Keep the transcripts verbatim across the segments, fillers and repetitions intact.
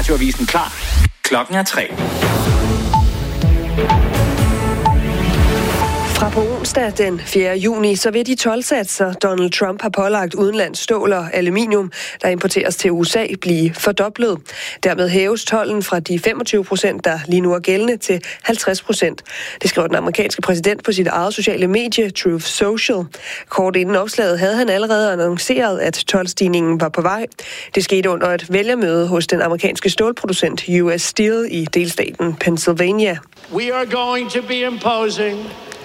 Radioavisen klar. Klokken er tre. Fra på onsdag den fjerde juni, så vil de toldsatser, Donald Trump har pålagt udenlands stål og aluminium, der importeres til U S A, blive fordoblet. Dermed hæves tolden fra de femogtyve procent, der lige nu er gældende, til halvtreds procent. Det skriver den amerikanske præsident på sit eget sociale medie, Truth Social. Kort inden opslaget havde han allerede annonceret, at toldstigningen var på vej. Det skete under et vælgermøde hos den amerikanske stålproducent U S Steel i delstaten Pennsylvania. We are going to be imposing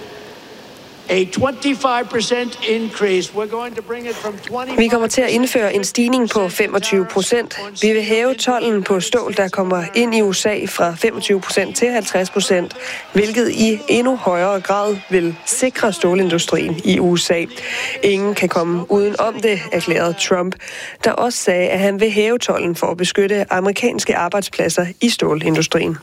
a twenty-five percent increase. We're going to bring it from twenty. Vi kommer til at indføre en stigning på femogtyve procent. Vi vil hæve tolden på stål, der kommer ind i U S A fra femogtyve procent til halvtreds procent, hvilket i endnu højere grad vil sikre stålindustrien i U S A. Ingen kan komme uden om det, erklærede Trump, der også sagde, at han vil hæve tolden for at beskytte amerikanske arbejdspladser i stålindustrien.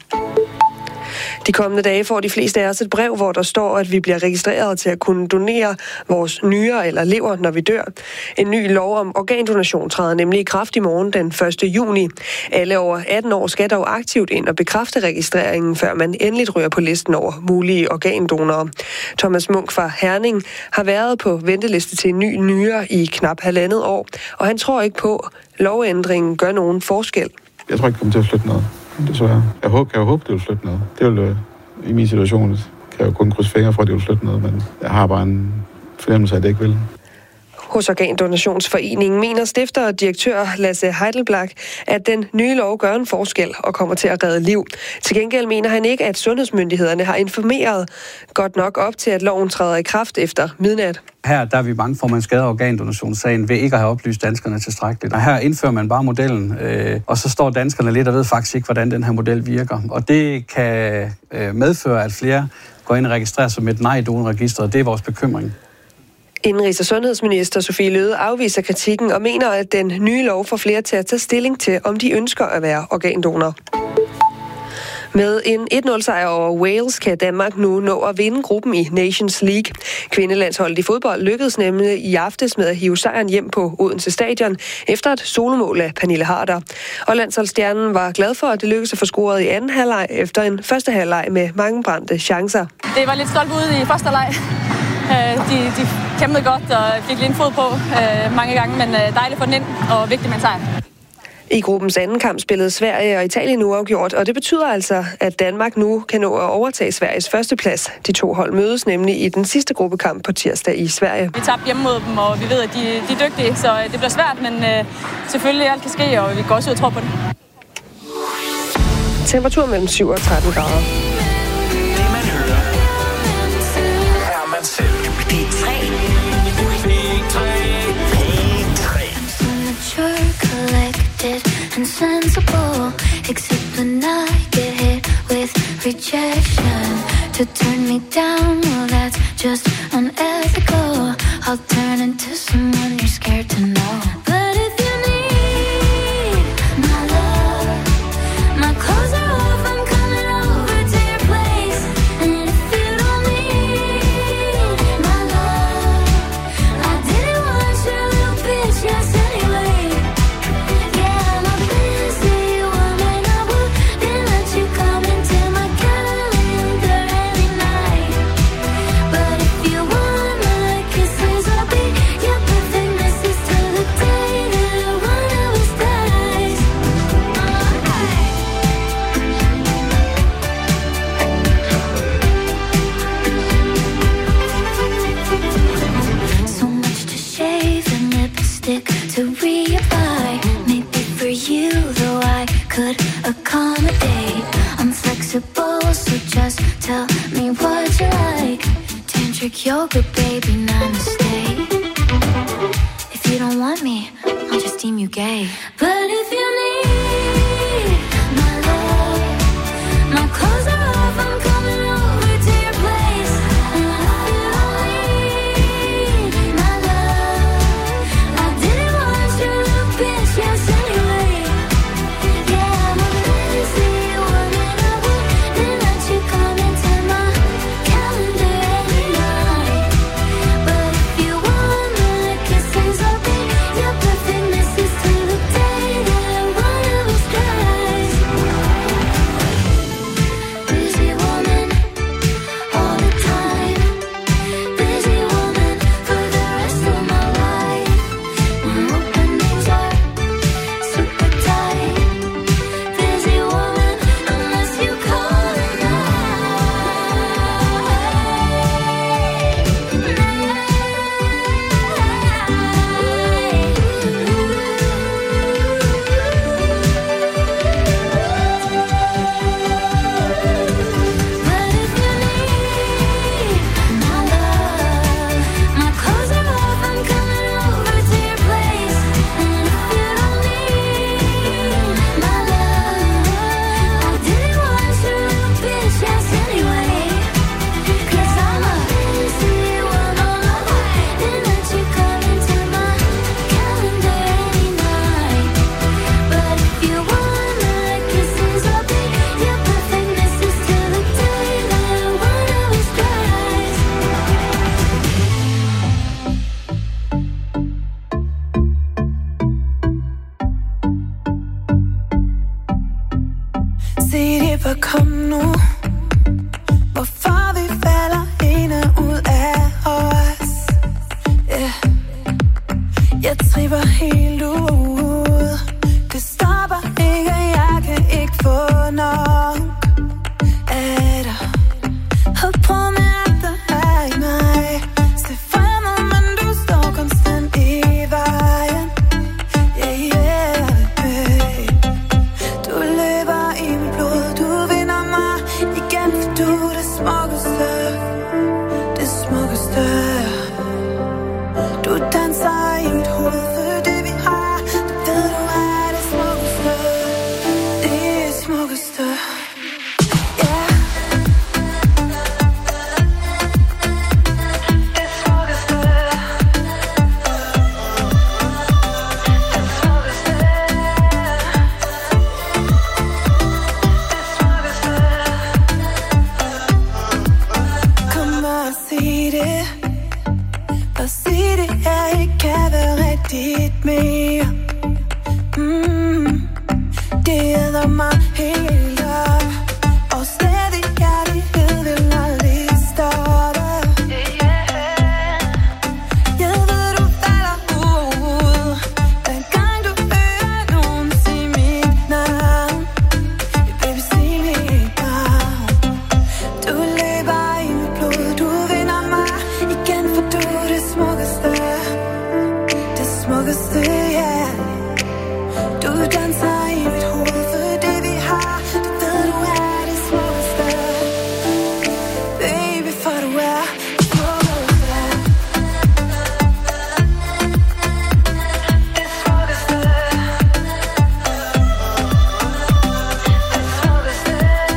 De kommende dage får de fleste af os et brev, hvor der står, at vi bliver registreret til at kunne donere vores nyrer eller lever, når vi dør. En ny lov om organdonation træder nemlig i kraft i morgen den første juni. Alle over atten år skal dog aktivt ind og bekræfte registreringen, før man endeligt ryger på listen over mulige organdonorer. Thomas Munk fra Herning har været på venteliste til en ny nyre i knap halvandet år, og han tror ikke på, at lovændringen gør nogen forskel. Jeg tror ikke, det kommer til at flytte noget. Desværre. Jeg håber, jeg håber, det vil flytte noget. Det vil, i min situation kan jeg jo kun krydse fingre for, at det vil flytte noget, men jeg har bare en fornemmelse af, at det ikke vil. Hos Organdonationsforeningen mener stifter og direktør Lasse Heidelblack, at den nye lov gør en forskel og kommer til at redde liv. Til gengæld mener han ikke, at sundhedsmyndighederne har informeret godt nok op til, at loven træder i kraft efter midnat. Her der er vi bange for, at man skader organdonationssagen ved ikke at have oplyst danskerne tilstrækkeligt. Og her indfører man bare modellen, øh, og så står danskerne lidt og ved faktisk ikke, hvordan den her model virker. Og det kan øh, medføre, at flere går ind og registrerer sig med et nej-donorregister, og det er vores bekymring. Indenrigs- og sundhedsminister Sophie Løhde afviser kritikken og mener, at den nye lov får flere til at tage stilling til, om de ønsker at være organdonor. Med en et nul sejr over Wales kan Danmark nu nå at vinde gruppen i Nations League. Kvindelandsholdet i fodbold lykkedes nemlig i aftes med at hive sejren hjem på Odense Stadion efter et solomål af Pernille Harder. Og landsholdsstjernen var glad for, at det lykkedes at få scoret i anden halvleg efter en første halvleg med mange brændte chancer. Det var lidt stolpe ude i første halvleg. De, de kæmpede godt og fik lige en fod på øh, mange gange, men dejligt for den ind og vigtigt med en sejr. I gruppens anden kamp spillede Sverige og Italien uafgjort, og det betyder altså, at Danmark nu kan nå at overtage Sveriges førsteplads. De to hold mødes nemlig i den sidste gruppekamp på tirsdag i Sverige. Vi tabte hjemme mod dem, og vi ved, at de, de er dygtige, så det bliver svært, men øh, selvfølgelig alt kan ske, og vi går også ud og tror på det. Temperatur mellem syv og tretten grader. Det man hører, er man selv. P tre. P tre. P tre. And sensible, except when I get hit with rejection. To turn me down, well that's just unethical. I'll turn into someone you're scared to know. But if you need my love, my clothes are off, I'm coming over to your place. And if you don't need my love, I didn't want your little bitch, yes anyway. Baby, kom nu. Hvorfor vi falder ind og ud af os, yeah. Jeg tripper helt ud. Det stopper ikke, og jeg kan ikke få nok af dig. Havde prøvet med alt der er i mig. Se fremad, men du står konstant i vejen. Yeah, yeah, hey. Du løber i mit blod. Du vinder mig igen, for du er det smukkeste. Det smukkeste. Du danser i mit hoved, for det vi har, det ved du er det smukkeste. Det smukkeste. Dit mere. Mm, det æder mig helt op. Og stadig kærlighed vil aldrig stoppe. Jeg ved du falder ud hver gang du hører nogen sige mit navn. Baby, sig mit navn. Du løber i mit blod. Du vinder mig igen, for du er det smukkeste. Smukkeste, yeah. Du danser i mit hoved, for det vi har, det ved du er det smukkeste. Baby, for du er smukkeste. Det smukkeste. Det smukkeste.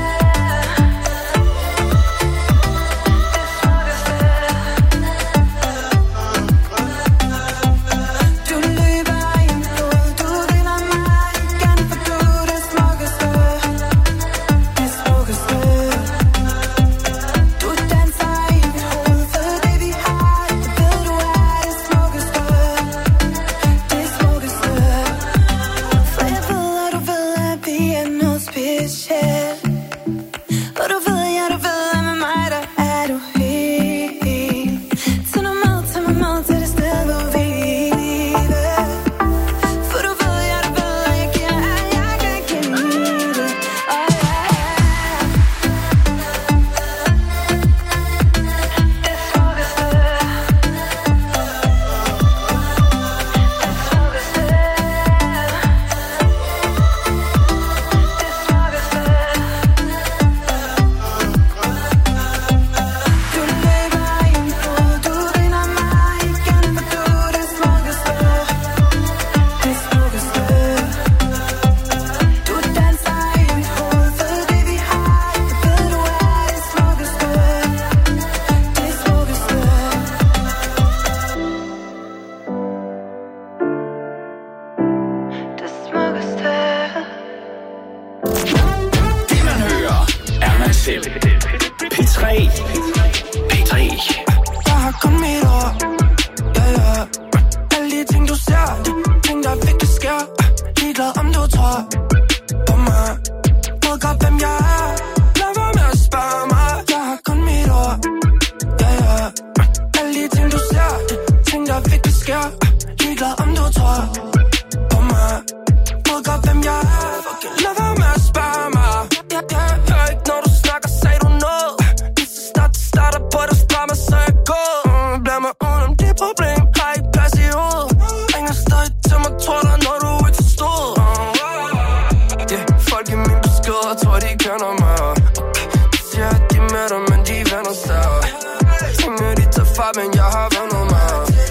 P tre. P tre. Jeg har kun mit ord. Ja, ja. Alle de ting du ser, de ting der virkelig sker. Ligeglad om du tror på mig. Ved godt hvem jeg er. Lad være med at spørge mig. Jeg har kun mit ord. Ja, ja. Alle de ting du ser, de ting der virkelig sker. Ligeglad om du tror på mig. Ved godt hvem jeg er. Lad være med at spørge mig. Ja, ja. Hør ikke når du snakker, sagde du noget. Lige så snart det starter på det, spørg mig, så jeg går. mm, Bliver mig udenom det problem. Har ikke plads i hovedet. Ringer stadig til mig, tror der når du ikke forstod. uh, yeah. Folk i min besked, tror de kender mig. Okay. De siger at de er med dig, men de vender sig. Tænker de tager far, men jeg har vendet mig.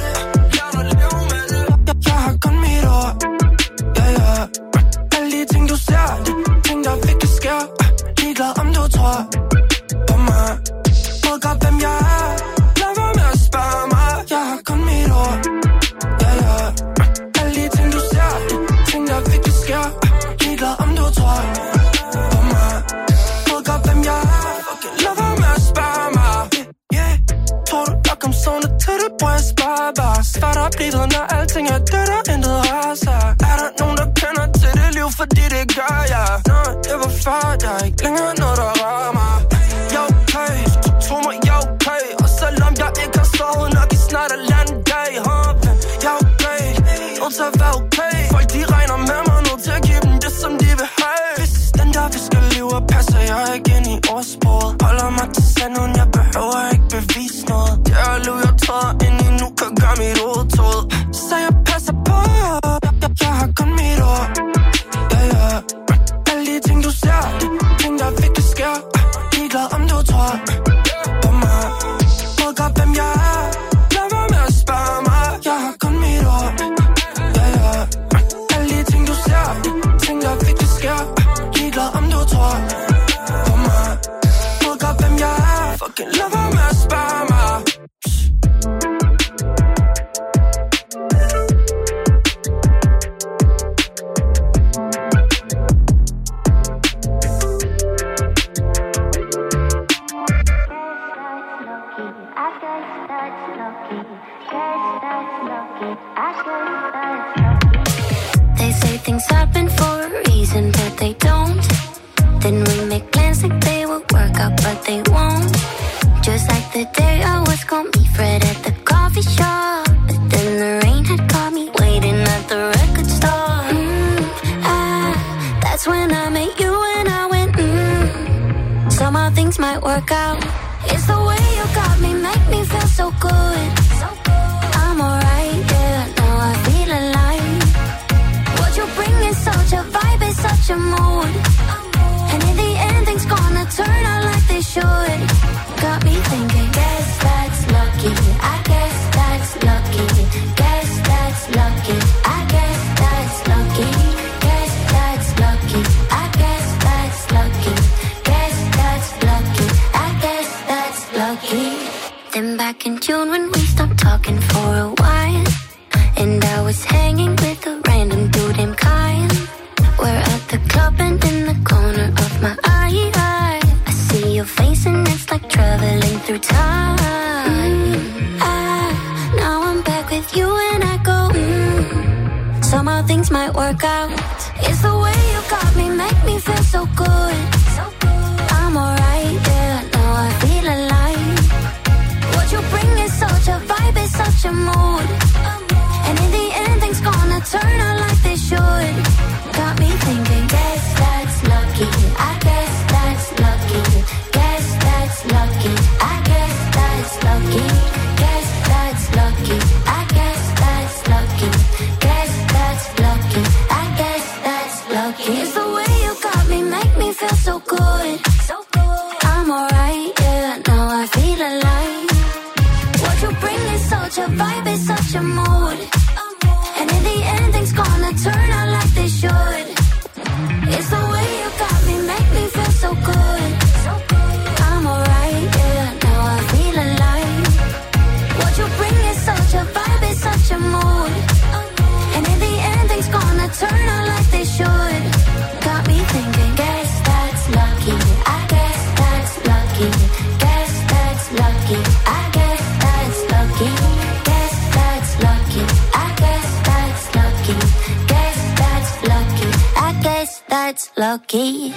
Jeg har kun mit ord. Ja, ja. Alle de ting du ser, de ting der virkelig sker. Ligeglad om du tror på mig. Ved godt hvem jeg er. Lad være med at spørge mig. Jeg har kun mit ord. Ja, ja. Alle de ting du ser, de ting der virkelig sker. Ligeglad om du tror på mig. Ved godt hvem jeg er. Lad være med at spørge mig. Yeah, tror du jeg kom sådan til det, hvor jeg spørger bare. Start op livet, når alting er dødt og intet rører sig. Er der nogen der kender til det liv, fordi det gør jeg. Nå, jeg var før, jeg er ikke længere noget, der rører mig. Jeg er okay, tro mig, jeg er okay. Og selvom jeg ikke har sovet nok i snart en anden dag, huh? Jeg er okay, nødt til at være okay. Folk de regner med mig, nødt til at give dem det, som de vil have. Hvis den der vi skal leve, passer jeg ikke ind i ordsproget. Holder mig til sanden, jeg behøver ikke bevise noget. Det er liv, jeg træder ind i nu, kan gøre mit hoved tåd. Så jeg passer på, jeg, jeg, jeg har kun mit ord. Ja, ja. Alle de ting, du ser, ting, der virkelig sker. Ligeglad om du tror på mig. Ved godt, hvem jeg er. Lad mig med at spørge mig. Jeg har kun mit ord. Ja, ja. Alle de ting, du ser, ting, der virkelig sker. Ligeglad om du tror på mig. Ved godt, hvem jeg er. Fucking lad mig med at spørge mig. They say things happen for a reason, but they don't. Then we make plans like they will work out, but they won't. Just like the day I was gonna meet Fred at the coffee shop, but then the rain had caught me waiting at the record store. Mm, ah, that's when I met you and I went, mm, somehow things might work out. It's the way you got me, make me feel so good. I'm alright, yeah, now I feel alive. What you bring is such a vibe, it's such a mood. And in the end, things gonna turn out like they should. Got me thinking, guess that's lucky. I guess that's lucky. Guess that's lucky. I guess that's lucky. Guess that's lucky. I guess that's lucky. Guess that's lucky. I guess that's lucky. Then back in June when we stopped talking for a while, and I was hanging with a random dude named Kyle. We're at the club and in the corner of my eye, I see your face and it's like traveling through time. Mm, ah, now I'm back with you and I go, mm, somehow things might work out. It's the way you got me, make me feel so good. I'm alright, yeah, now I feel alive. What you bring is such a vibe, it's such a mood. And in the end, things gonna turn out like they should. Got me thinking, guess that's lucky. I guess that's lucky. Guess that's lucky. I guess that's lucky. Guess that's lucky. I guess that's lucky. Guess that's lucky. I guess that's lucky. It's the way you got me, make me feel so good. So good. I'm alright, yeah, now I feel alive. What you bring is such a vibe, it's such a mood. And in the end, things gonna turn out like they should. It's the way you got me, make me feel so good. I'm alright, yeah, now I feel alive. What you bring is such a vibe, it's such a mood. And in the end, things gonna turn out like they should. Got me thinking, guess that's lucky. I guess that's lucky. Guess that's lucky. I guess that's lucky. Guess that's lucky. I guess that's lucky. Guess that's lucky. I guess that's lucky.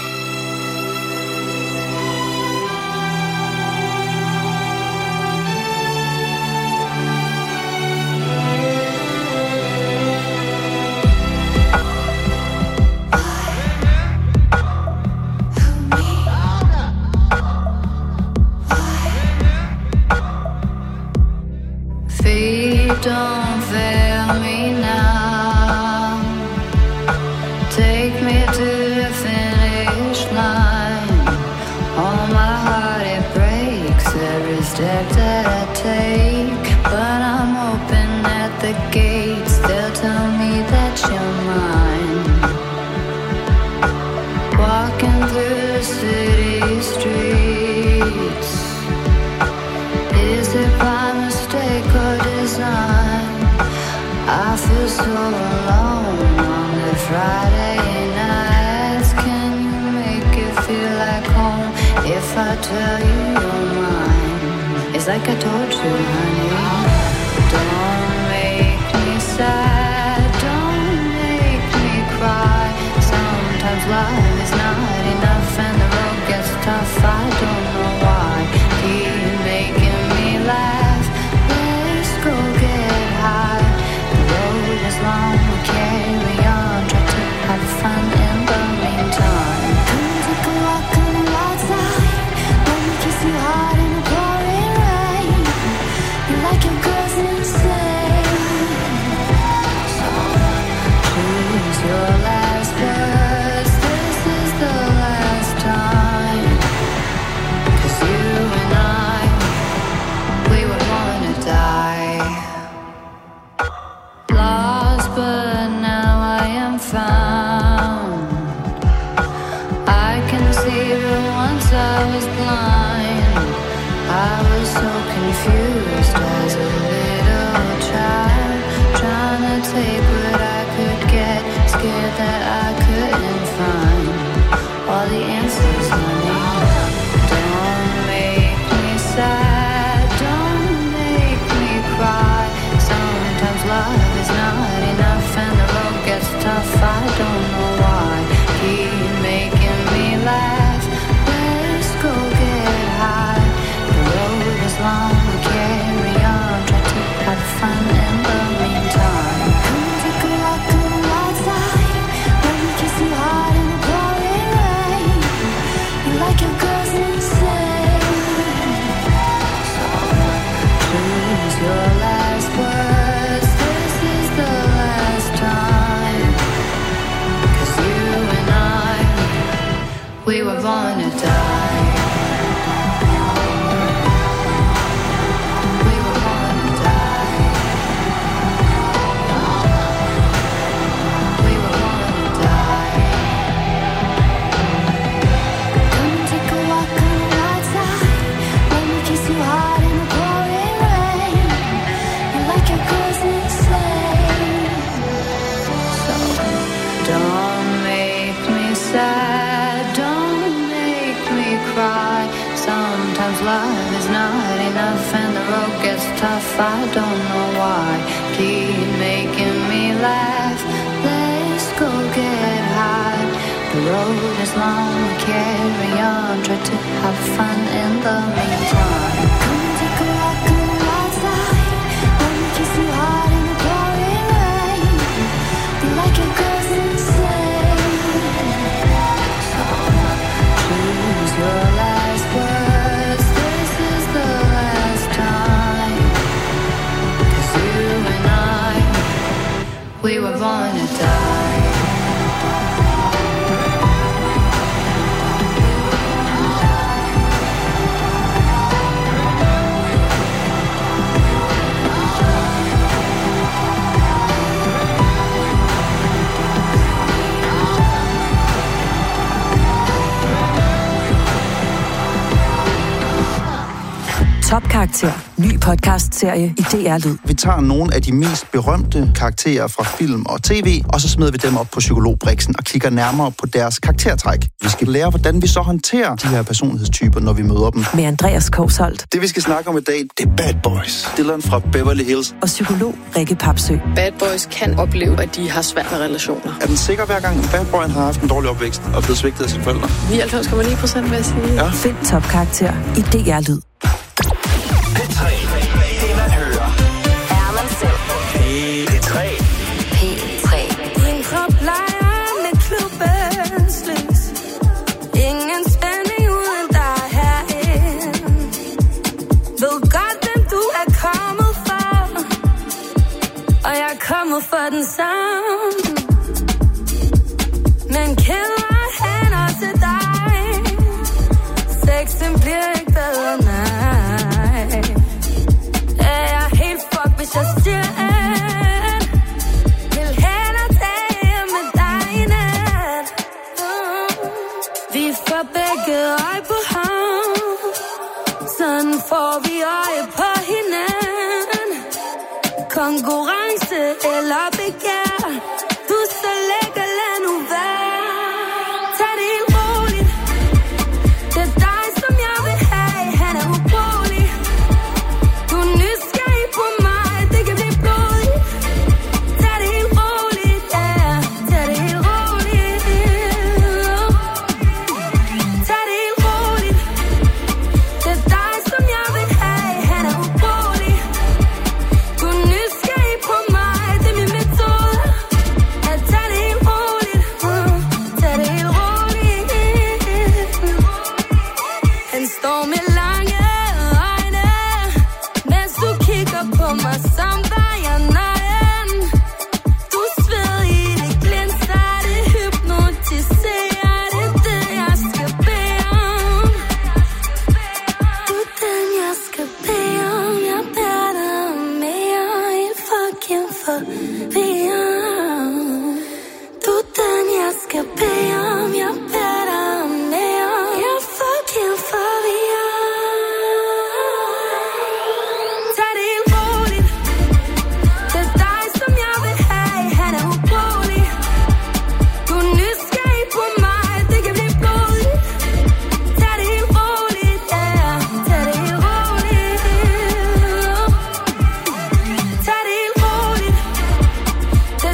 Feet don't fail me now. Take me to the finish line. All my heart it breaks every step that I take. But I'm open at the gates. They'll tell me that you're mine. Walking through the city streets. Is it by mistake or design? I feel so alone on the Friday nights. Can you make it feel like home if I tell you you're mine? It's like I told you, honey. Don't make me sad, don't make me cry. Sometimes love is not fun in the meantime. Come take a walk on the wild side. Let me kiss you hard in the pouring rain. You like your girls insane. So choose your last words. This is the last time. 'Cause you and I, we were born to die. We were born to die. We were born to die. Come and take a walk on the wild side. Let me kiss you hard in the pouring rain. You like your girls insane. So don't make me sad. Don't make me cry. Sometimes love is not enough and the road gets tough. I don't know why. Keep making me laugh. Let's go get high. The road is long, we carry on. Try to have fun in the meantime. Come and take a walk on the wild side. Let me kiss you hard in the pouring rain. You like your girls insane. So choose your last words. This is the last time. 'Cause you and I, we were born to die. Topkarakter. Ny podcast-serie i D R Lyd. Vi tager nogle af de mest berømte karakterer fra film og tv, og så smider vi dem op på psykologbriksen og kigger nærmere på deres karaktertræk. Vi skal lære, hvordan vi så håndterer de her personlighedstyper, når vi møder dem. Med Andreas Kousholt. Det, vi skal snakke om i dag, det er Bad Boys. Dylan fra Beverly Hills. Og psykolog Rikke Papsø. Bad Boys kan opleve, at de har svært med relationer. Er den sikker hver gang, Bad Boy har haft en dårlig opvækst og er blevet svigtet af sine forældre? nioghalvfems komma ni procent vil jeg sige. Ja. Find Topkarakter i D R Lyd. P tre. Det man hører. Er man selv. P tre. P tre. Din krop leger med klubbens lys. Ingen spænding uden dig herinde. Ved godt, hvem du er kommet for. Og jeg er kommet for den samme. Men kælder hænder til dig. Sexen bliver ikke bedre, nej. Er jeg helt fuck, hvis jeg siger at vil hellere tage med dig i nat. Vi får begge øje på ham. Sådan får vi øje på hinanden. Konkurrence eller begær. Du er så lækker, lad nu være. Tag det helt roligt. Det er dig, som jeg vil have. Han er ubrugelig. Du er nysgerrig på mig. Det kan blive blodigt. Tag det helt roligt, ja. Tag det helt roligt. Tag det helt roligt. Det er dig, som jeg vil have. Han er ubrugelig. Du er nysgerrig på mig. Det er min metode. At tage det helt roligt. Tag det helt roligt. Han står med lange øjne, mens du kigger på mig, som var jeg nøgen. Du sved i det, glinser det, hypnotiserer det, det jeg skal bede om. Du er den jeg skal bede om, jeg beder dig om mere, helt fucking forvirret. Du er den jeg skal bede om, jeg beder dig om mere, jeg er fucking forvirret. Tag det helt roligt. Det er dig, som jeg vil have. Han er ubrugelig. Du er nysgerrig på mig. Det kan blive blodigt. Tag det helt roligt, ja. Tag det helt roligt. Tag det helt roligt.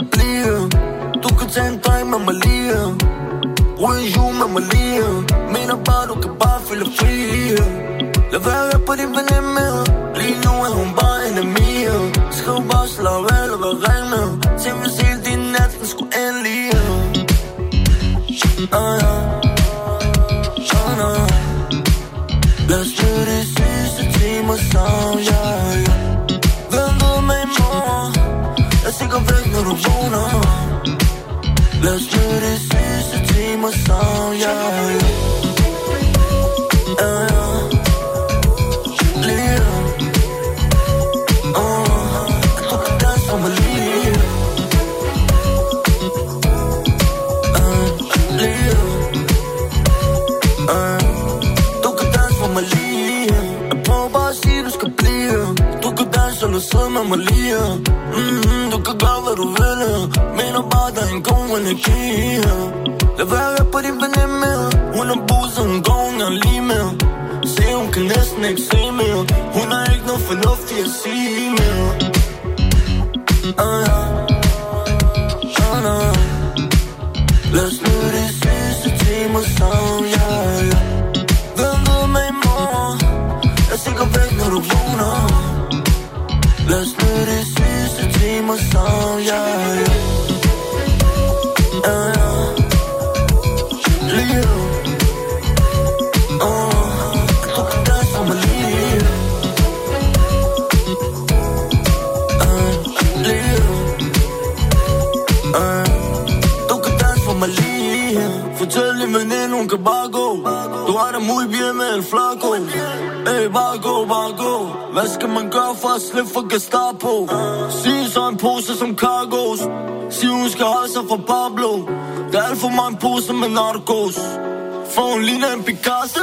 blive. Du kan tage en dreng med mig lige. Ryge en jul med mig lige. Mener bare, du kan bare føle fri. Lad være på din veninde. Lige nu er hun bare en af mine. Skriv bare slå af eller hvad regner. Tænk hvis hele din nat, den skulle endelig. Ah ja, ah ja. Lad os nyde de sidste timer sammen, ja, ja. Vent ud med i morgen. Jeg stikker væk, når du vågner. Lad os nyde de sidste timer sammen, ja, ja. Ja, ja. Lige. Åh, du kan danse for mig lige. Uh, lige. Uh, du kan danse for mig lige. Jeg prøver bare at sige, du skal blive. Du kan danse eller sidde med mig lige. Mm-hmm, du kan gøre, hvad du vil. Mener bare, der er en god energi. Lad være på din veninde. Hun er buset, hun går, hun er lige med. Se, hun kan næsten ikke se mere. Hun har ikke noget fornuftigt at sige mere. Ah ja, ah ja. Lad os nyde de sidste timer sammen, ja, ja. Vent ud med i morgen. Jeg stikker væk, når du vågner. Lad os nyde de sidste timer sammen, ja, ja. Ja, ja. Lige. Åh, du kan danse for mig lige. Uh, lige. Uh, du kan danse for mig lige. Fortæl din veninde, hun kan bare gå. Du har da muy bien med en flaco. Hey, bare gå, bare gå. Hvad skal man gøre for at slippe for Gestapo? Sig så en pose som cargos. Sig hun skal holde sig fra Pablo. Der er alt for mig en pose med narkos. For hun ligner en Picasso.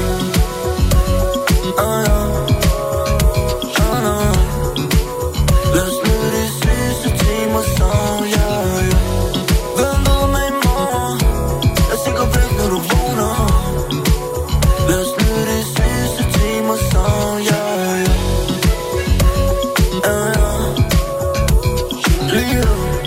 Ah ja, ah ja. Lad os nyde de sidste timer sammen, ja, ja. Vent ud med i morgen. Jeg stikker væk, når du vågner. Lad os nyde de sidste timer sammen, ja, ja. Ja, ja. Lige.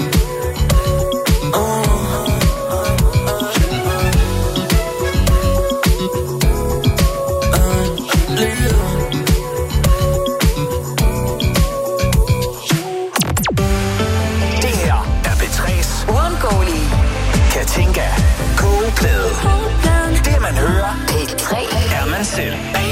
Det man hører P tre er man selv.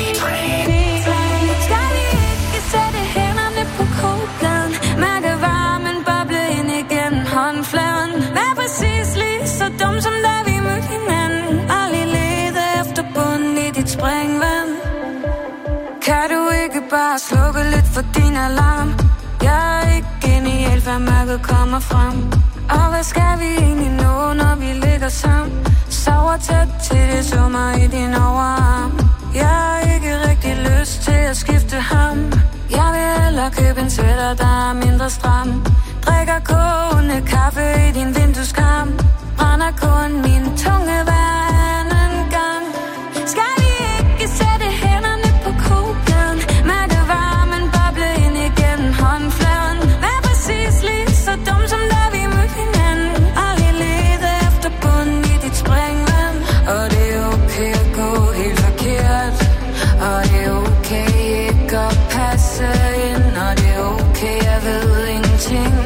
Skal vi ikke sætte hænderne på kogepladen? Mærke varmen boble ind igennem håndfladen. Vær præcis lige så dum som da vi mødte hinanden. Aldrig lede efter bunden i dit springvand. Kan du ikke bare slukke lidt for din alarm? Jeg er ikke genial, før mørket kommer frem. Og hvad skal vi egentlig nå, når vi ligger sammen? Sover tæt til det summer i din overarm. Jeg har ikke rigtig lyst til at skifte ham. Jeg vil hellere købe en sweater, der er mindre stram. Drikker kogende kaffe i din vindueskarm. Brænder kun min tunge hver anden gang. Skal vi ikke sætte hænderne på kogepladen? Mærke varmen boble ind igennem håndfladen. Vær præcis lige så dum som da vi mødte hinanden. Aldrig lede efter bunden i dit springvand. Og det er okay at gå helt forkert. Og det er okay ikke at passe ind. Og det er okay, jeg ved ingenting.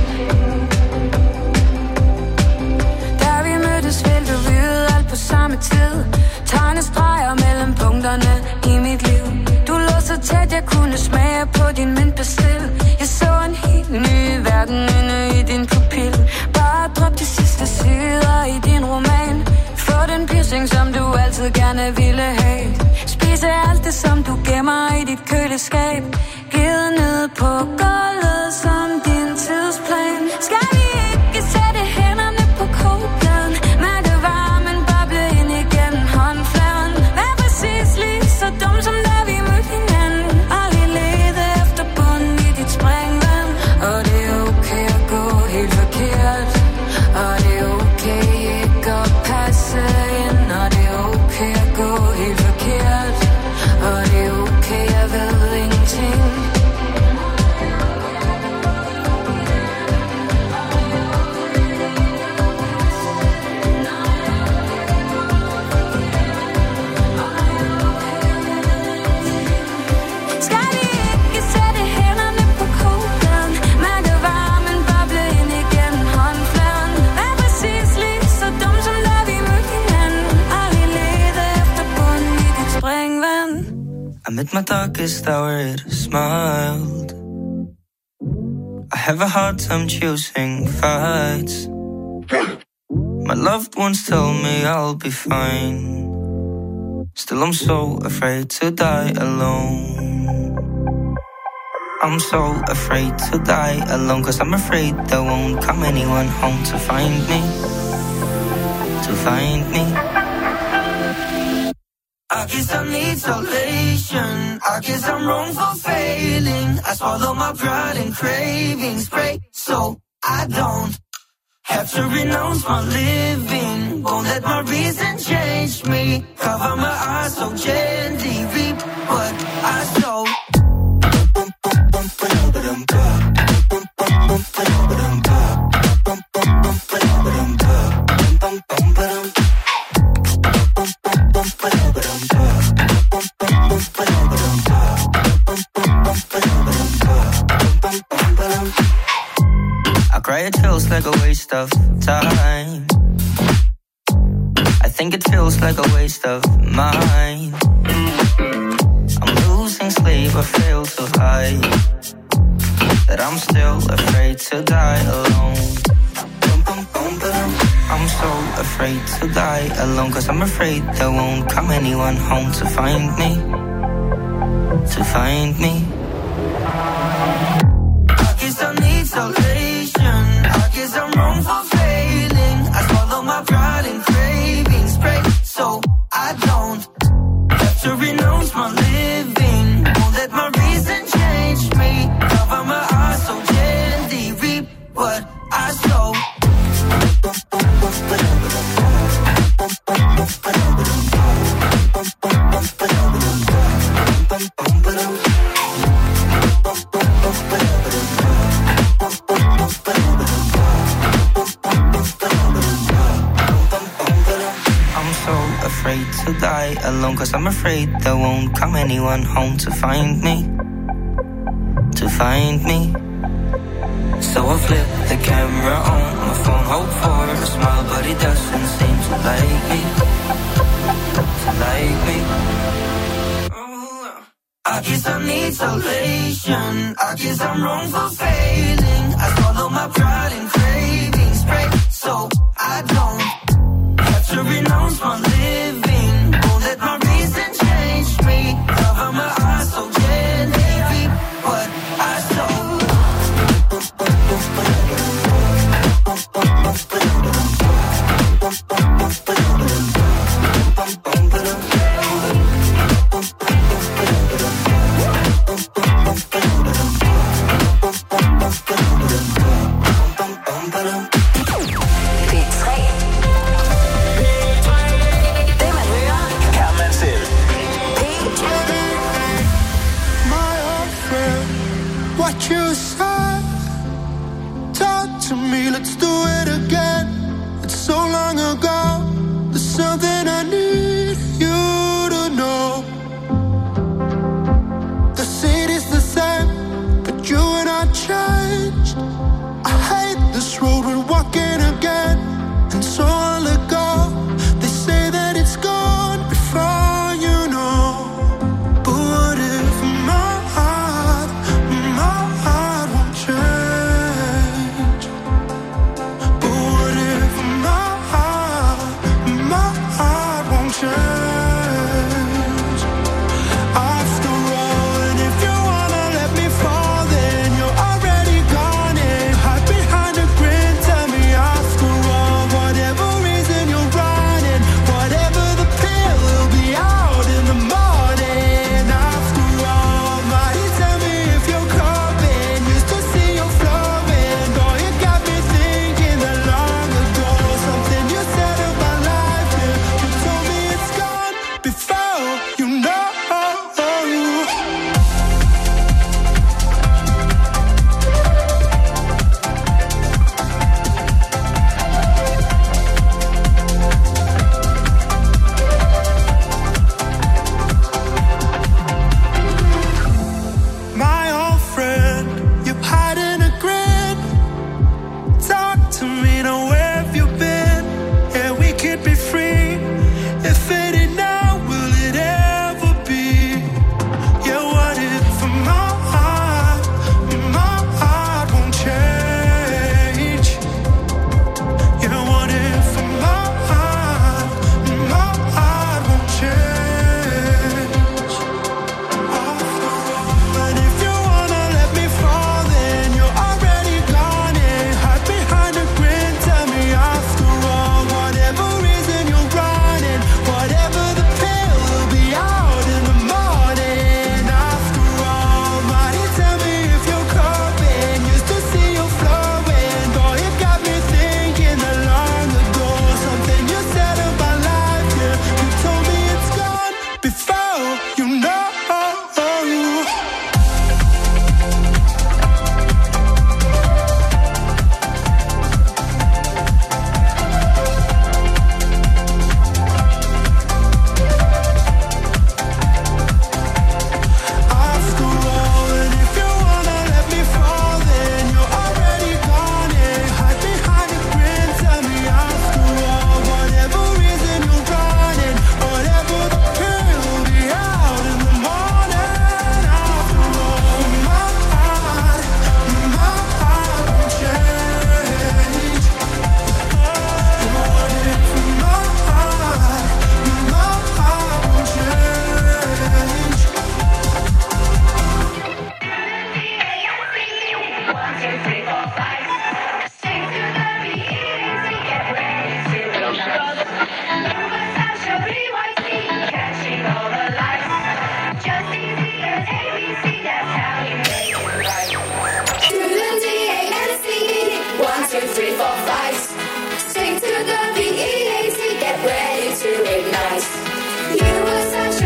Da vi mødtes, ville du vide alt på samme tid. Tegne streger mellem punkterne i mit liv. Du lå så tæt, jeg kunne smage på din mintbestil. Jeg så en helt ny verden inde i din pupil. Bare drop de sidste sider i din roman. Få den piercing, som du altid gerne ville have. Spise alt det, som du gemmer i dit køleskab. Glide ned på gulvet som din tidsplan. Skal vi ikke sætte hænderne på kogepladen? Mærke varmen boble ind igennem håndfladen. Vær præcis lige så dum som da vi mødte hinanden. Aldrig lede efter bunden i dit springvand. Og det er okay at gå helt forkert. Og det er okay ikke at passe ind. Og det er okay at gå helt forkert. Og det er okay, jeg ved ingenting. Amid my darkest hour, it smiled. I have a hard time choosing fights. My loved ones tell me I'll be fine. Still I'm so afraid to die alone. I'm so afraid to die alone, 'cause I'm afraid there won't come anyone home to find me. To find me. I guess I need salvation. I guess I'm wrong for failing. I swallow my pride and cravings, pray so I don't have to renounce my living. Won't let my reason change me. Cover my eyes so gently, reap what I sow. I cry, it feels like a waste of time. I think it feels like a waste of mine. I'm losing sleep, I fail to hide that I'm still afraid to die alone. I'm so afraid to die alone, 'cause I'm afraid there won't come anyone home to find me. To find me. I guess I need salvation. I guess I'm wrong for failing. I swallow my pride and cravings, pray so I don't have to renounce my living. Won't let my reason change me. Cover my eyes so gently, reap what I sow. Afraid to die alone, 'cause I'm afraid there won't come anyone home to find me. To find me. So I flip the camera on my phone, hope for a smile, but it doesn't seem to like me. To like me. I guess I need salvation. I guess I'm wrong for failing. I swallow my pride and cravings, pray so I don't have to renounce my living. Won't let my reason change me. Cover my eyes so gently, reap what I sow.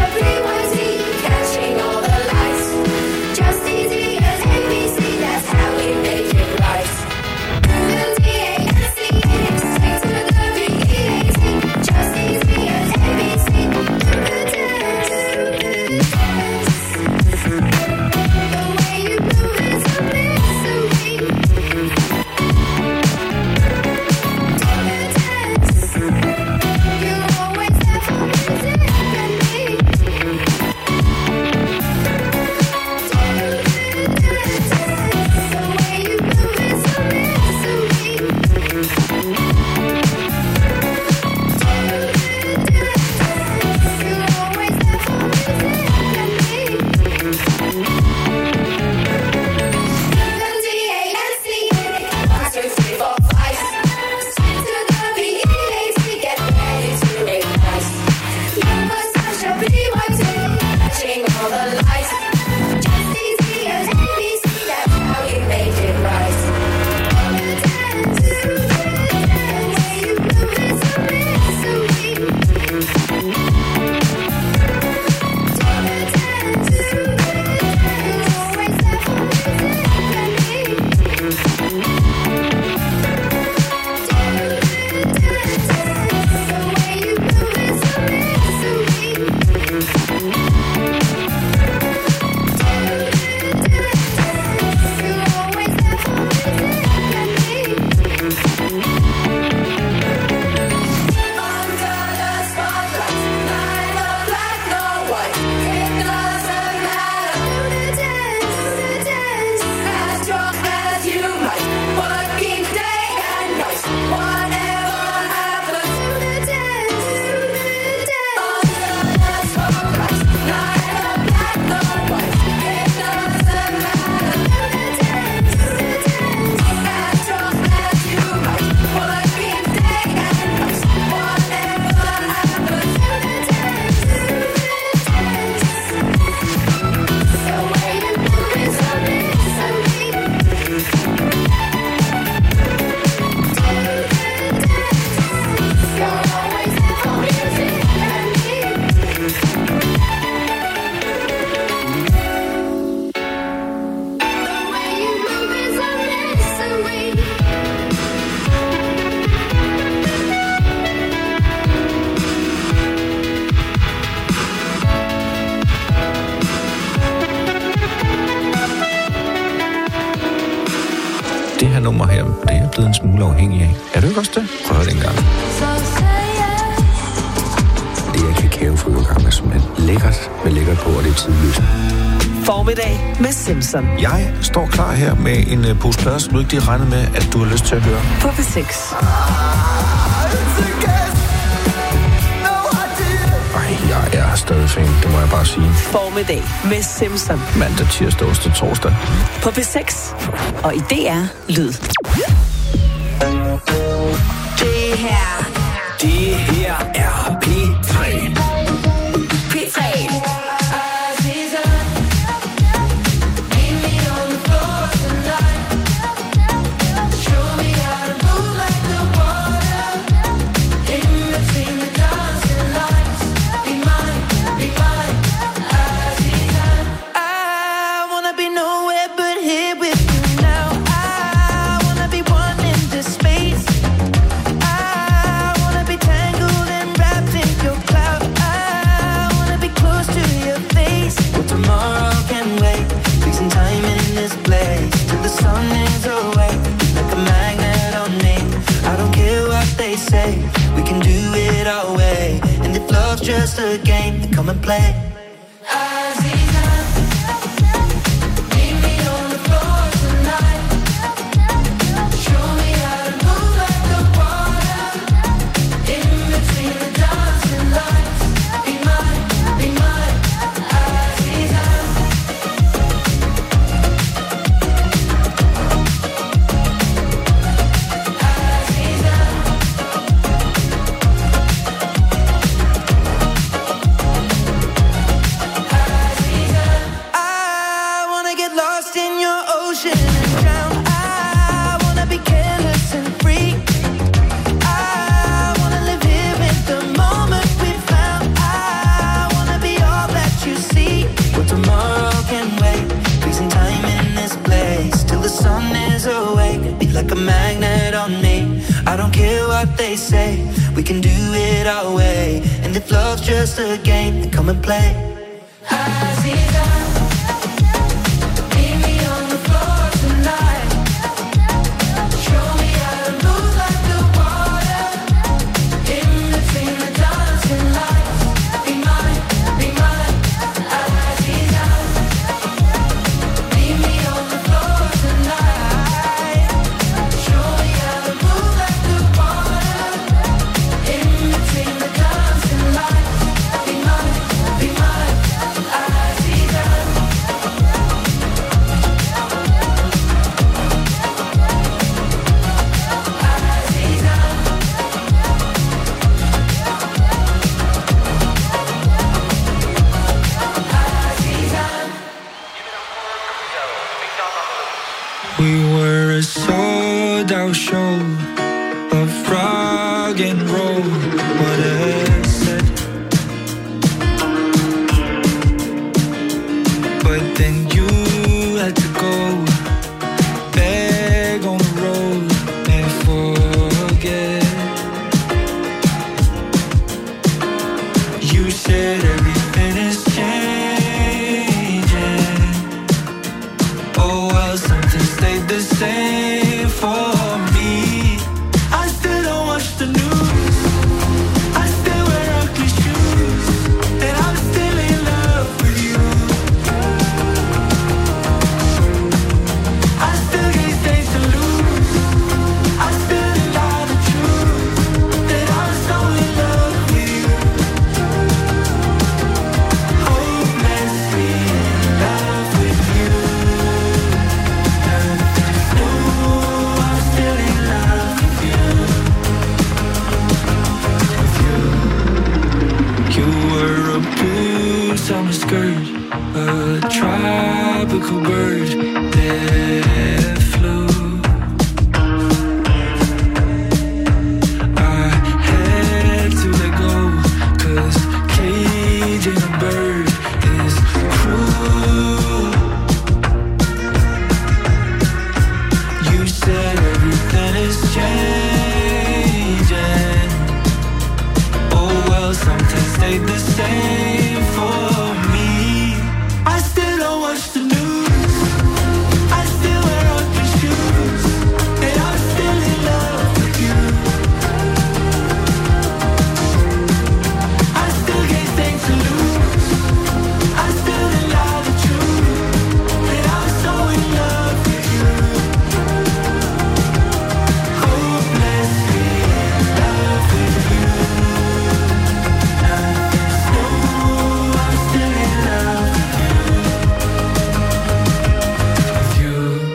Det her nummer her, det er jeg blevet en smule afhængig af. Er du ikke også det? Prøv det en gang. Det er kakaofrøkam med simpelthen lækkert med lækkert på, og det er tidløst. Formiddag med Simpson. Jeg står klar her med en uh, pose plader, som du ikke lige regnede med, at du har lyst til at høre. På P seks. Ej, jeg er stadig fan, det må jeg bare sige. Formiddag med Simpson. Mandag, tirsdag, onsdag, torsdag. På P seks. Og i D R Lyd. Det her, det her er P tre. P tre. We can do it our way, and if love's just a game, then come and play. what they say. We can do it our way. And if love's just a game, then come and play. Aziza, meet me on the floor tonight. Show me how to move like the water. In between the dancing lights. Be mine, be mine, Aziza. Meet me on the floor tonight. Show me how to move like the water. In between the dancing lights. Be mine, be mine, Aziza. We were a sold out show of rock and roll. What I said. But then you had to go back on the road and forget. You said everything is changing. Oh well, something stayed the same for me. I still don't watch the news. I still wear ugly shoes. And I'm still in love with you. I still get things to lose. I still lie the truth. That I'm so in love with you. Hopelessly in love with you. Ooh, I'm still in love with you. With you. You were a blue summer skirt, a tropical bird that flew. I had to let go, 'cause caging a bird is cruel. You said everything is changing. Oh well, something stayed the same for me. I still don't watch the news. I still wear ugly shoes. And I'm still in love with you. I still get things to lose. I still lie the truth. And I'm so in love with you. Hopelessly in love with you. Ooh, I'm still in love with you. With you.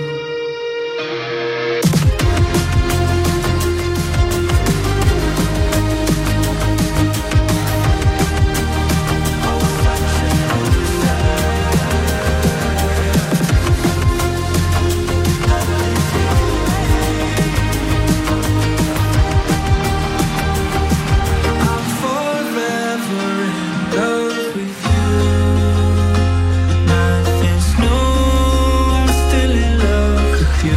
I'm forever in love with you. Nothing's new. I'm still in love with you.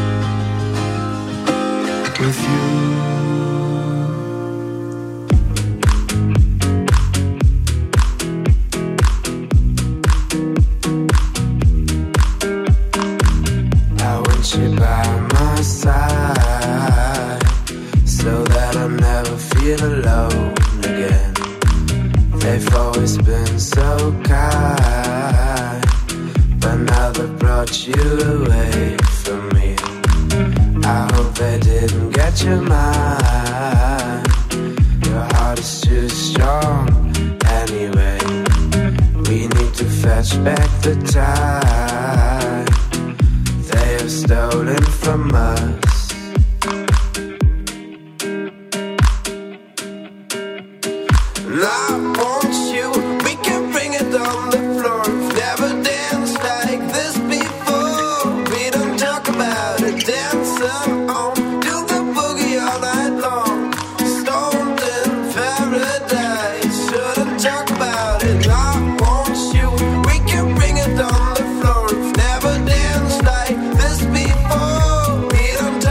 With you. I want you by my side, so that I'll never feel alone again. They've always been so kind, but now they brought you away from me. I hope they didn't get your mind. Your heart is too strong anyway. We need to fetch back the time they have stolen from us. And I want you. We can bring it on the floor. Never danced like this before. We don't talk about it. Dancing on. Do the boogie all night long. Stoned in paradise. Shouldn't talk about it. I want you. We can bring it on the floor. Never danced like this before. We don't talk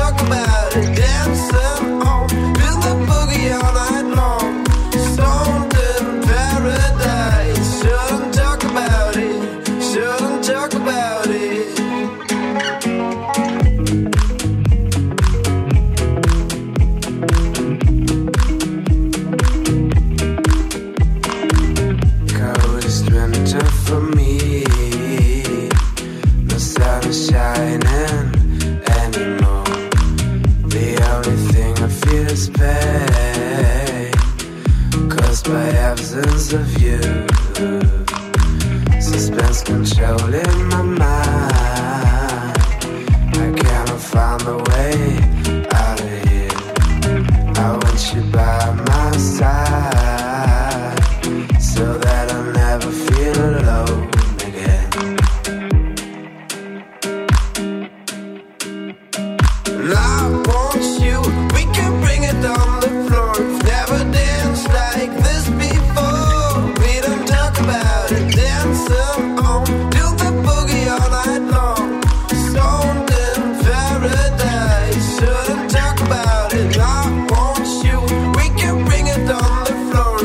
is pain, caused by absence of you. Suspense controlling my mind. I cannot find the way out of here. I want you by my side, so that I'll never feel alone again. And I want you, we can bring it on the floor. We've never danced like this before. We don't talk about it, dance on, do the boogie all night long. Stoned in paradise, shouldn't talk about it. I want you, we can bring it on the floor.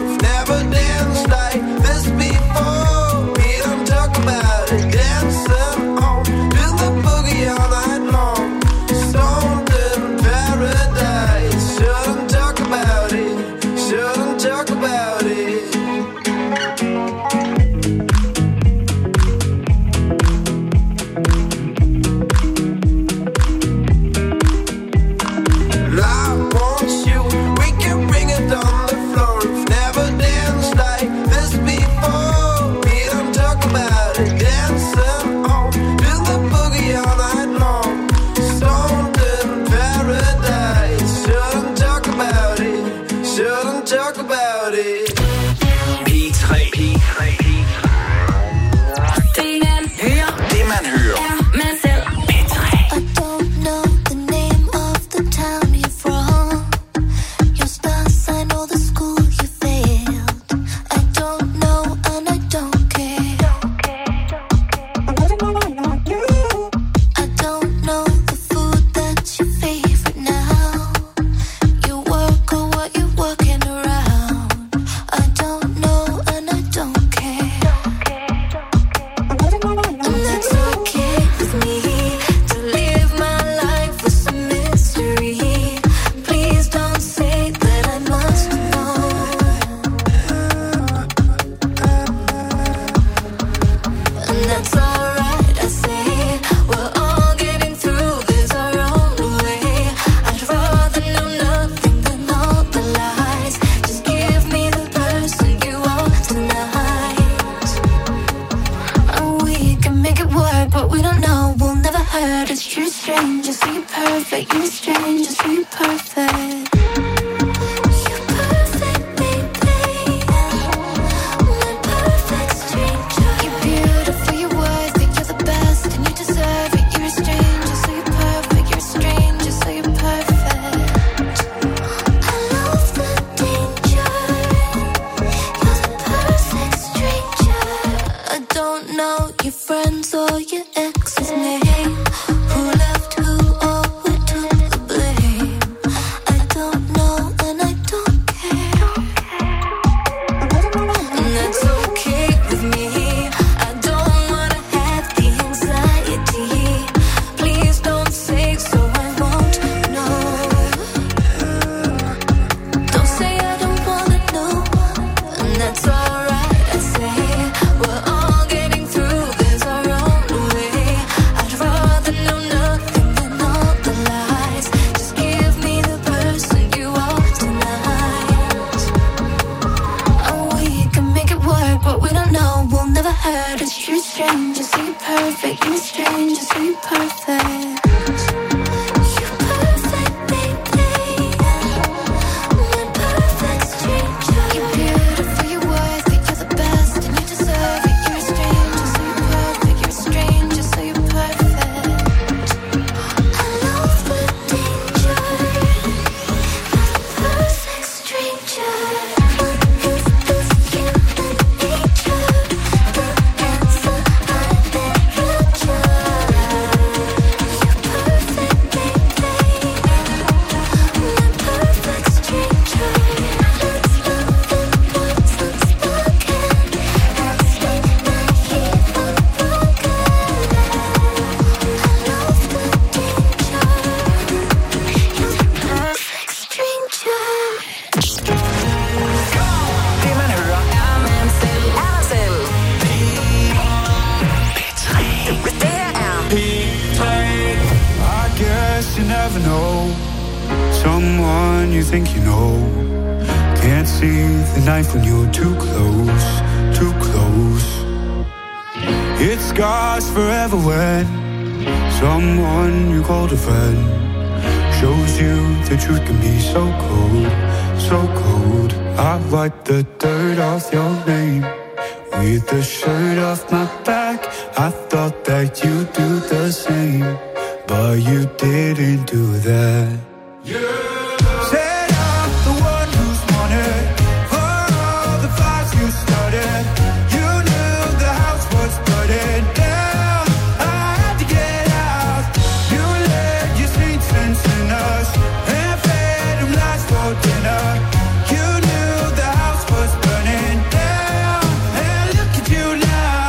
you think you know. Can't see the knife when you're too close, too close. It scars forever when someone you called a friend shows you the truth can be so cold, so cold. I wipe the dirt off your name with the shirt off my back. I thought that you'd do the same, but you didn't do that. Yeah. Said I'm the one who's wanted for all the fights you started. You knew the house was burning down. I had to get out. You let your sweet sense in us and fed them lies for dinner. You knew the house was burning down. And look at you now.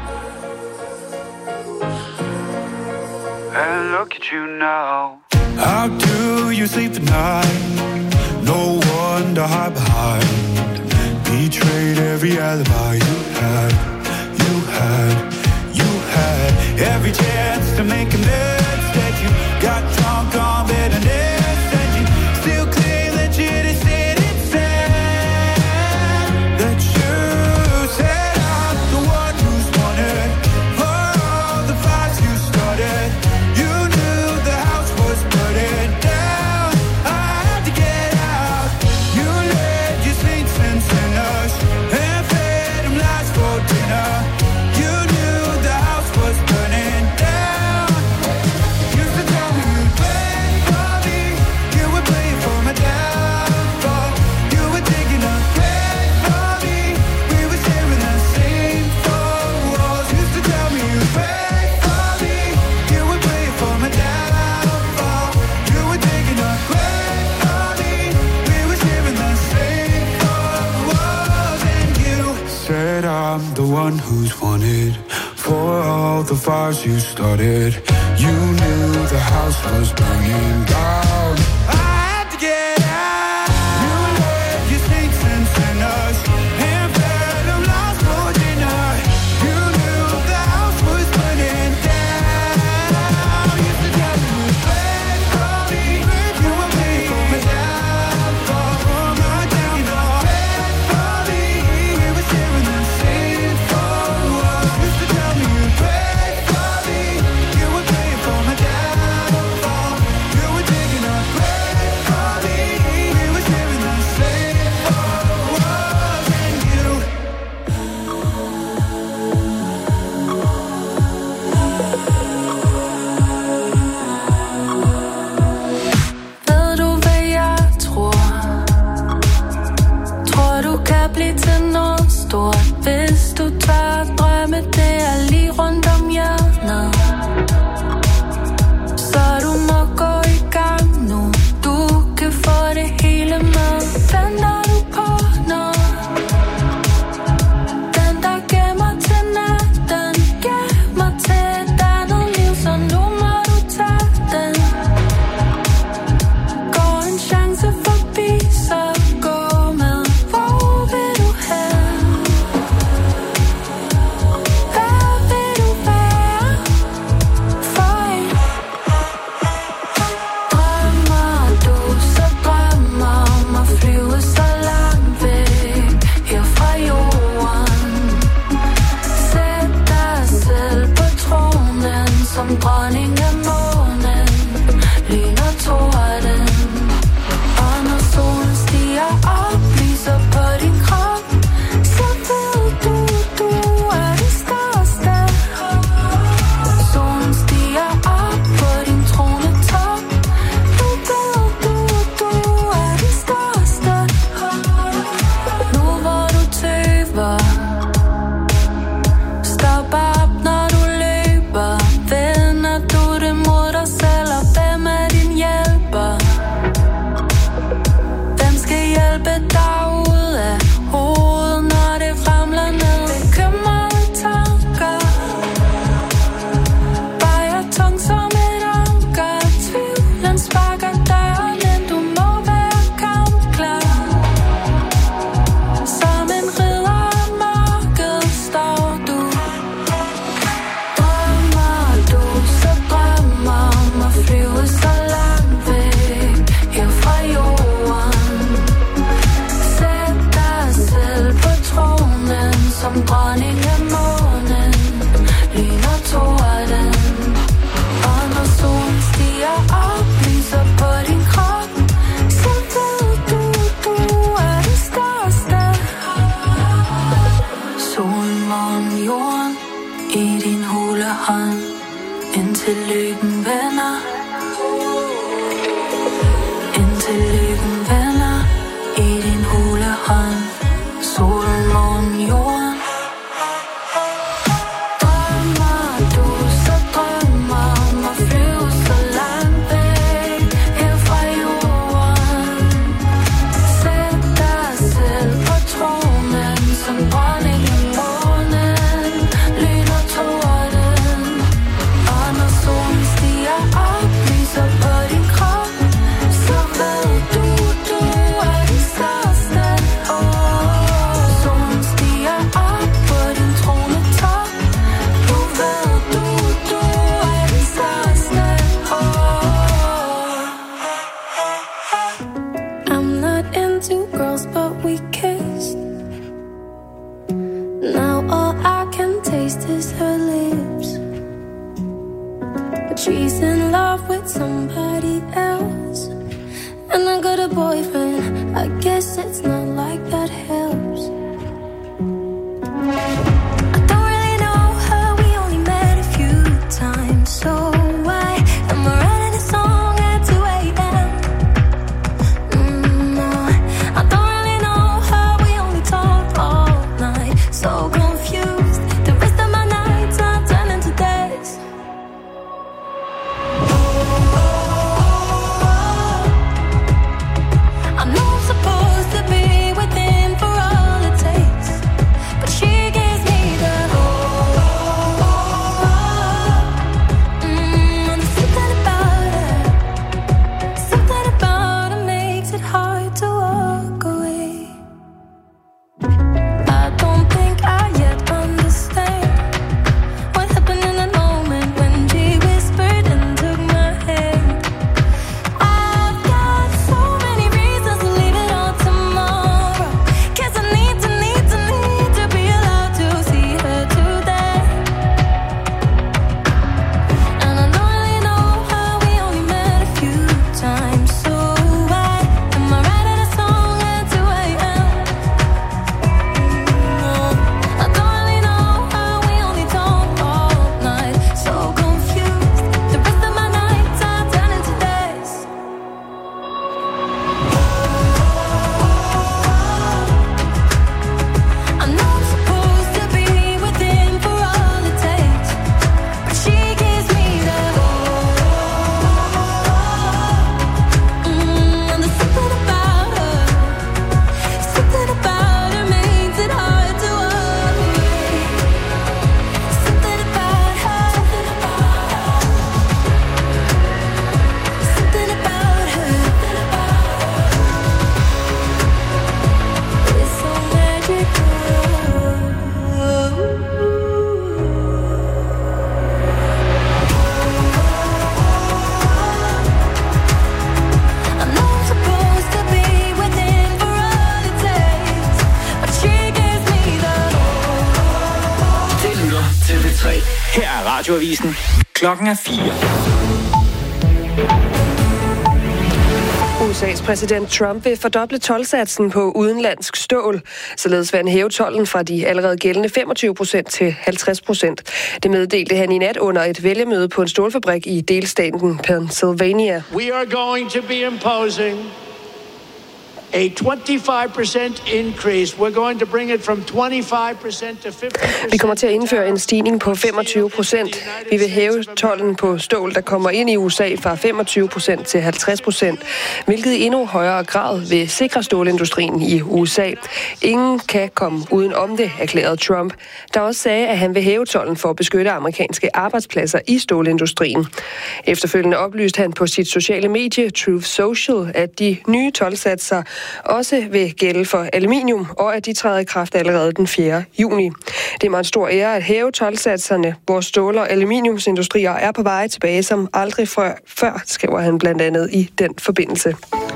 And look at you now. How do you sleep at night? No one to hide behind. Betrayed every alibi you had, you had, you had. Every chance to make amends that you got drunk on bitterness. And you still claim that you didn't say it sad. That you said I'm the one who's wanted for all the fights you started. You knew the house was burning down. I had to get out. You let your sweet sense in us and fed them lies for dinner. You knew the house was burning down. Used to tell me you'd play for me. You would play for my downfall. You were taking a break for me. We were sharing the same four walls. Used to tell me you'd play for me. You would play for my downfall. You were taking a break for me. We were sharing the same four walls. And you said I'm the one who's wanted for all the fires you started. You knew the house was burning down. I had to get out. You let your sweet sense in us and fed them lies for dinner. You knew the house was burning down. Used to tell me you'd play for me. You would play for my downfall, for my downfall. For me, we were sharing the same four walls. Used to tell me you'd play for me. You would play for my downfall. You were taking a break for me. We were sharing the same four walls. And you Ved du hvad jeg tror? Tror du kan blive til noget stort, hvis du tør at drømme, det er lige rundt om hjørnet. Så du må gå i gang nu. Du kan få det hele med. Venter du på noget? Den der gemmer til natten, gemmer til et andet liv, så nu må du tage den. Går en chance forbi, så gå med. Hvor vil du hen? than two girls, but we kissed. Now all I can taste is her lips, but she's in love with somebody else. And I got a boyfriend, I guess it's not like that helps. I don't really know her, we only met a few times. So why am I writing a song at two a.m.? Mm, no, I don't really know her, we only talk all night. So confused, the rest of my nights are turning to days. I know I'm supposed to be with him for all it takes, but she gives me the mm, and there's something about her, something about her makes it hard to walk away. I don't think I yet understand what happened in that moment when she whispered and took my hand. I've got so many reasons to leave it all tomorrow, 'cause I need to, need to, need to be allowed to see her today. And I don't really know how, we only met a few times. So why am I writing a song at two a.m.? I don't really know how, we only talk all night. So confused, the rest of my nights are turning to days. I know I'm supposed to be with him for all it takes, but she gives me the mm, and there's something about her, something about her makes it hard to walk away. Something about her, something about her, something about her, it's so magical. I know I'm supposed to be with him for all it takes, but she gives me the Det lytter til P tre. Her er Radioavisen. Klokken er fire. U S A's præsident Trump vil fordoble toldsatsen på udenlandsk stål, således vil han hæve tolden fra de allerede gældende femogtyve procent til halvtreds procent. Det meddelte han i nat under et vælgermøde på en stålfabrik i delstaten Pennsylvania. We are going to be imposing a twenty-five percent increase. We're going to bring it from twenty-five percent to fifty percent. Vi kommer til at indføre en stigning på femogtyve procent. Vi vil hæve tolden på stål, der kommer ind i U S A fra femogtyve procent til halvtreds procent, hvilket i endnu højere grad vil sikre stålindustrien i U S A. Ingen kan komme uden om det, erklærede Trump, der også sagde, at han vil hæve tolden for at beskytte amerikanske arbejdspladser i stålindustrien. Efterfølgende oplyste han på sit sociale medie Truth Social, at de nye toldsatser også vil gælde for aluminium, og at de træder i kraft allerede den fjerde juni. Det er mig en stor ære at hæve toldsatserne. Vores stål- og aluminiumsindustrier er på vej tilbage som aldrig før, skriver han blandt andet i den forbindelse.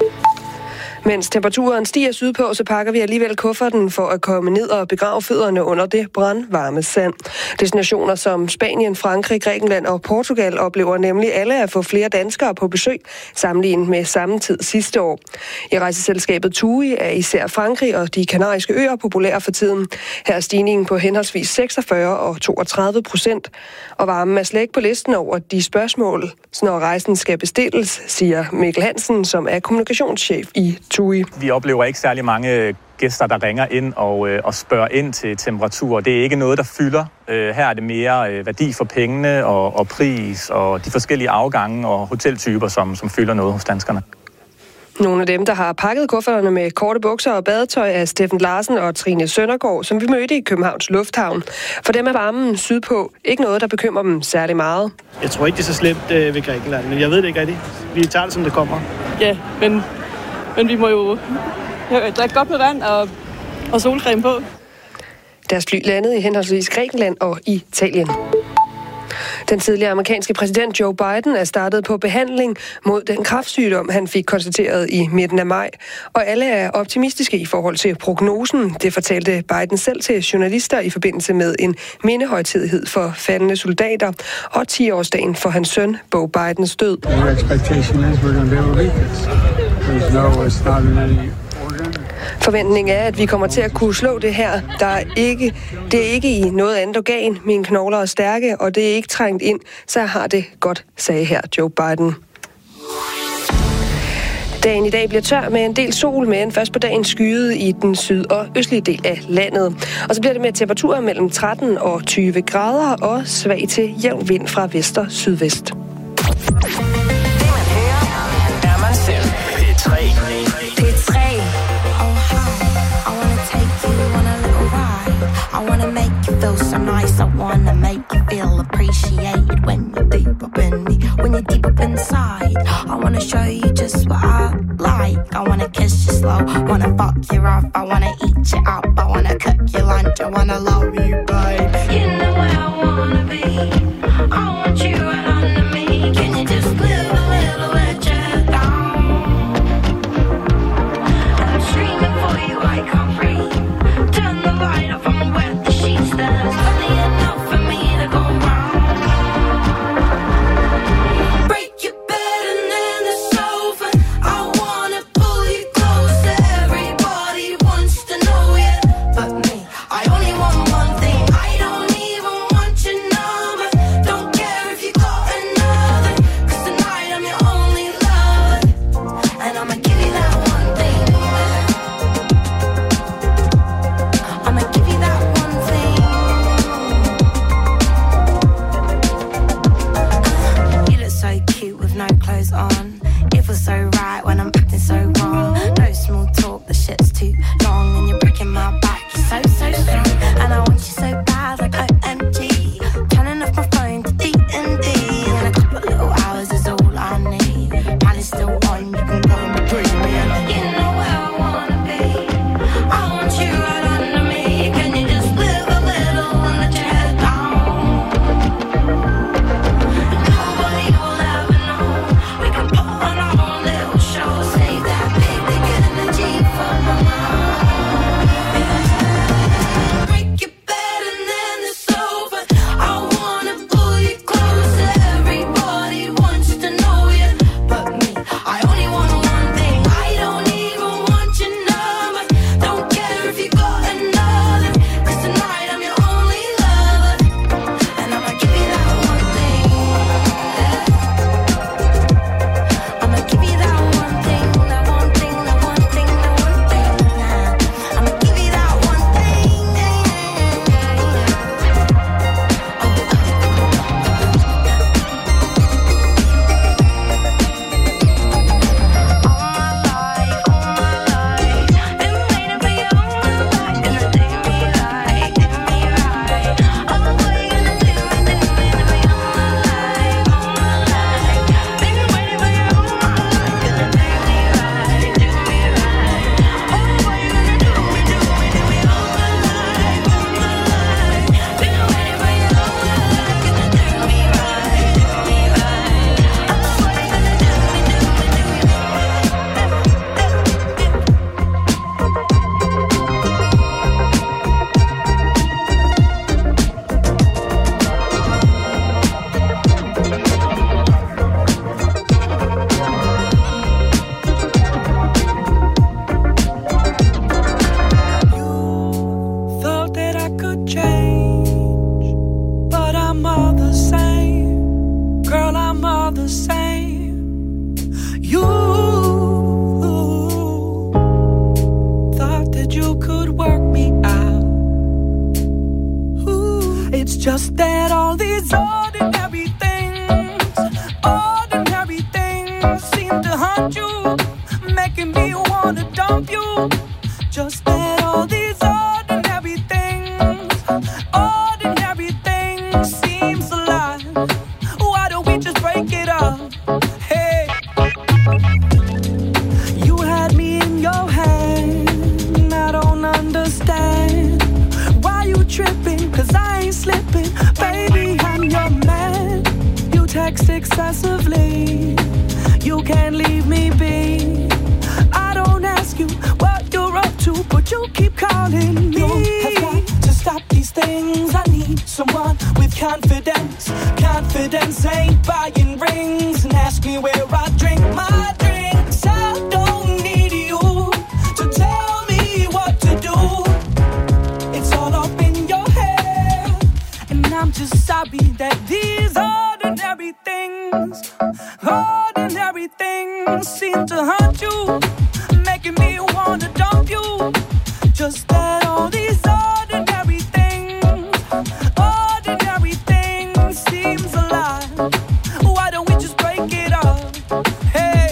Mens temperaturen stiger sydpå, så pakker vi alligevel kufferten for at komme ned og begrave fødderne under det brandvarme sand. Destinationer som Spanien, Frankrig, Grækenland og Portugal oplever nemlig alle at få flere danskere på besøg, sammenlignet med samme tid sidste år. I rejseselskabet TUI er især Frankrig og de kanariske øer populære for tiden. Her er stigningen på henholdsvis seksogfyrre og toogtredive procent. Og varmen er slet ikke på listen over de spørgsmål, når rejsen skal bestilles, siger Mikkel Hansen, som er kommunikationschef i TUI. Vi oplever ikke særlig mange gæster, der ringer ind og, øh, og spørger ind til temperatur. Det er ikke noget, der fylder. Øh, her er det mere øh, værdi for pengene og, og pris og de forskellige afgange og hoteltyper, som, som fylder noget hos danskerne. Nogle af dem, der har pakket kufferterne med korte bukser og badetøj, er Steffen Larsen og Trine Søndergaard, som vi mødte i Københavns Lufthavn. For dem er varmen sydpå ikke noget, der bekymrer dem særlig meget. Jeg tror ikke, det er så slemt øh, ved Grækenland, men jeg ved det ikke rigtigt. Vi tager det, som det kommer. Ja, men, men vi må jo drikke godt med vand og, og solcreme på. Deres fly landede i henholdsvis Grækenland og Italien. Den tidligere amerikanske præsident Joe Biden er startet på behandling mod den kræftsygdom, han fik konstateret i midten af maj. Og alle er optimistiske i forhold til prognosen. Det fortalte Biden selv til journalister i forbindelse med en mindehøjtidighed for faldne soldater og ti-årsdagen for hans søn, Bo Bidens død. Forventningen er, at vi kommer til at kunne slå det her. Der er ikke, det er ikke i noget andet organ. Mine knogler er stærke, og det er ikke trængt ind, så jeg har det godt, sagde her Joe Biden. Dagen i dag bliver tør med en del sol, men først på dagen skyet i den syd- og østlige del af landet. Og så bliver det med temperaturer mellem tretten og tyve grader og svag til jævn vind fra vest og sydvest. Det man hører, er man selv. P tre. P tre. Oh hi, I wanna take you on a little ride. I wanna make you feel so nice. I wanna make you feel appreciated when you're deep up in me, when you're deep up inside. I wanna show you just what I like. I wanna kiss you slow, wanna fuck you rough. I wanna eat you up, I wanna cook your lunch. I wanna love you, babe. You know where I wanna be. I want you right under me. Can you just live a little let your head down? I'm screaming for you, I can't breathe. Turn the light off, I'm wet the sheets. There's plenty enough for me to go round. Break your bed and then the sofa. I wanna pull you closer. Everybody wants to know you, but me. I only want one thing. I don't even want your number. Don't care if you got another, 'cause tonight I'm your only lover, and I'ma give you that one thing. I'ma give you that one thing. You look so cute with no clothes on. It feels so right when I'm acting so wrong. No small talk, the shit's too long, and you're breaking my back. You're so, so strong, and I want you so bad, like O M G. Turning off my phone to D and D, and a couple little hours is all I need. Pan is still on, you can go and bring me in. You know where I wanna be. I want you right under me. Can you just live a little and let your head down? Nobody will ever know. We can put on our own little show. Save that big, big energy for my mind. Break your bed and then the sofa. I wanna pull you closer. Everybody wants to know you, but me. I only want one thing. I don't even want your number. Don't care if you got another, 'cause tonight I'm your only lover, and I'ma give you that one thing. I'ma give you that one thing, that one thing, that one thing, that one thing. I'ma give you that one thing. Thought that I could change, but I'm all the same. Girl, I'm all the same. You thought that you could work me out. Ooh, it's just that all these ordinary things, ordinary things seem to haunt you, making me wanna dump you. Just that all these ordinary things, ordinary things seems alive. Why don't we just break it up? Hey, you had me in your hand, I don't understand why you tripping, 'cause I ain't slipping. Baby, I'm your man. text excessively. You can't leave me be. I don't ask you what you're up to, but you keep calling me. You have got to stop these things. I need someone with confidence. Confidence ain't buying rings and ask me where I drink my drinks. I don't need you to tell me what to do. It's all up in your head, and I'm just sorry that these ordinary things, ordinary things seem to hurt you, making me wanna dump you. Just that all these ordinary things, ordinary things seems a lie. Why don't we just break it up? Hey.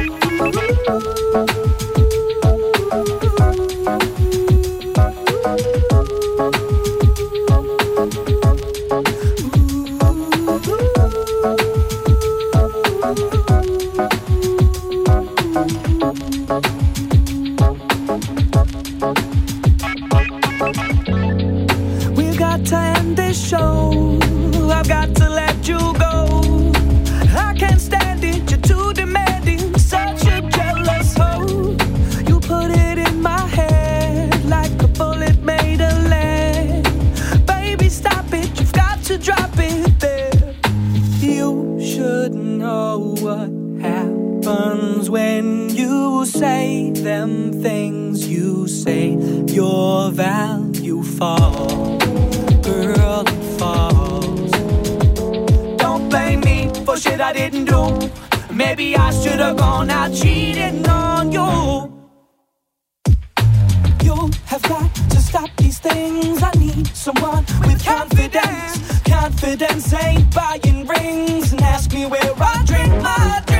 We've got to end this show. I've got to let you go. I can't stand it, you're too demanding, such a jealous hoe. You put it in my head like a bullet made of lead. Baby, stop it, you've got to drop it there. You should know what happens when you say them things you say. Your value falls, girl, it falls. Don't blame me for shit I didn't do. Maybe I should have gone out cheating on you. You have got to stop these things. I need someone with confidence. Confidence ain't buying rings and ask me where I drink my